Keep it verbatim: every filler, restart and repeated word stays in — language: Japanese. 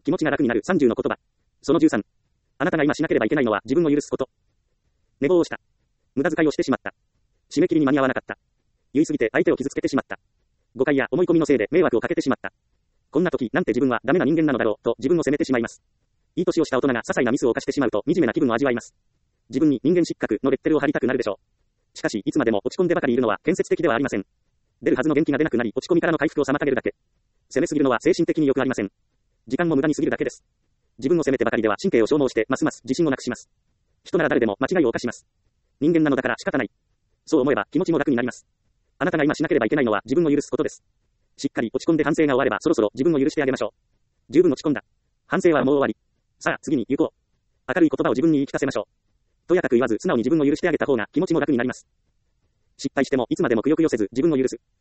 気持ちが楽になるさんじゅうの言葉。そのじゅうさん。あなたが今しなければいけないのは自分を許すこと。寝坊をした。無駄遣いをしてしまった。締め切りに間に合わなかった。言い過ぎて相手を傷つけてしまった。誤解や思い込みのせいで迷惑をかけてしまった。こんな時、なんて自分はダメな人間なのだろう、と自分を責めてしまいます。いい年をした大人が些細なミスを犯してしまうと惨めな気分を味わいます。自分に人間失格のレッテルを貼りたくなるでしょう。しかし、いつまでも落ち込んでばかりいるのは建設的ではありません。出るはずの元気が出なくなり、落ち込みからの回復を妨げるだけ。責めすぎるのは精神的に良くありません。時間も無駄に過ぎるだけです。自分を責めてばかりでは神経を消耗して、ますます自信をなくします。人なら誰でも間違いを犯します。人間なのだから仕方ない。そう思えば気持ちも楽になります。あなたが今しなければいけないのは自分を許すことです。しっかり落ち込んで反省が終わればそろそろ自分を許してあげましょう。十分落ち込んだ。反省はもう終わり。さあ次に行こう。明るい言葉を自分に言い聞かせましょう。とやかく言わず素直に自分を許してあげた方が気持ちも楽になります。失敗してもいつまでもくよくよせず自分を許す。